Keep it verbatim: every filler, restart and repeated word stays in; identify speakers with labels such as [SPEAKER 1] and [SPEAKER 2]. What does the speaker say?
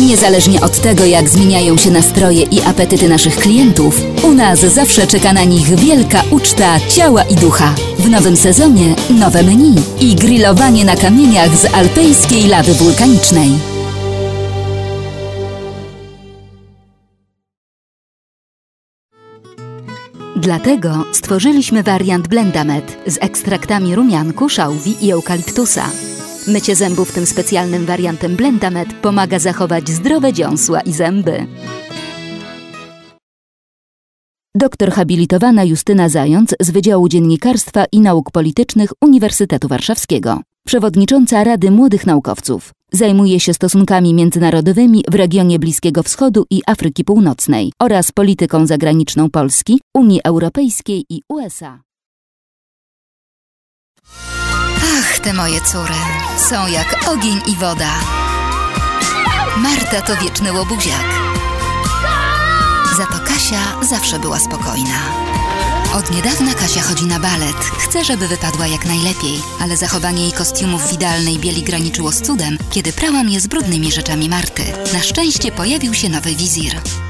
[SPEAKER 1] Niezależnie od tego, jak zmieniają się nastroje i apetyty naszych klientów, u nas zawsze czeka na nich wielka uczta ciała i ducha. W nowym sezonie nowe menu i grillowanie na kamieniach z alpejskiej lawy wulkanicznej. Dlatego stworzyliśmy wariant Blendamed z ekstraktami rumianku, szałwi i eukaliptusa. Mycie zębów tym specjalnym wariantem Blendamed pomaga zachować zdrowe dziąsła i zęby. Doktor habilitowana Justyna Zając z Wydziału Dziennikarstwa i Nauk Politycznych Uniwersytetu Warszawskiego. Przewodnicząca Rady Młodych Naukowców. Zajmuje się stosunkami międzynarodowymi w regionie Bliskiego Wschodu i Afryki Północnej oraz polityką zagraniczną Polski, Unii Europejskiej i U S A.
[SPEAKER 2] Ach, te moje córy są jak ogień i woda. Marta to wieczny łobuziak. Za to Kasia zawsze była spokojna. Od niedawna Kasia chodzi na balet. Chce, żeby wypadła jak najlepiej, ale zachowanie jej kostiumów w idealnej bieli graniczyło z cudem, kiedy prałam je z brudnymi rzeczami Marty. Na szczęście pojawił się nowy wizir.